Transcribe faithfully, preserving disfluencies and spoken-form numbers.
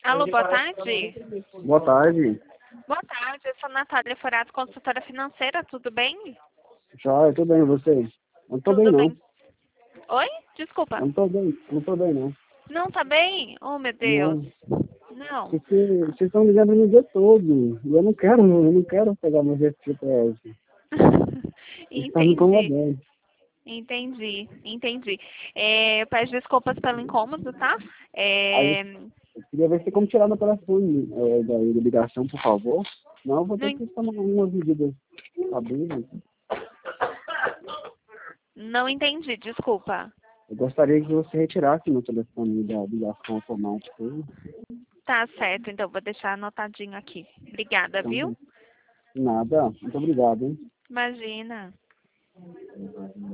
Alô, boa tarde. Boa tarde. Boa tarde, eu sou Natália Forato, consultora financeira, tudo bem? Já, eu tô bem, e você? Não tô bem, Tudo não. bem. Oi? Desculpa. Eu não tô bem, não tô bem, não. Não tá bem? Oh, meu Deus. Não. Não. Porque vocês estão ligando no dia todo. E eu não quero, eu não quero pegar meu G P S. Isso tá me Entendi. incomodando. Entendi, entendi. É, eu peço desculpas pelo incômodo, tá? Aí É, eu queria ver se tem como tirar meu telefone é, da, da ligação, por favor. Senão eu vou não, ter que tomar umas medidas cabíveis. não entendi, desculpa. Eu gostaria que você retirasse meu telefone da ligação automática. Tá certo, então vou deixar anotadinho aqui. Obrigada, Então, viu? nada. Muito obrigado, hein? Imagina.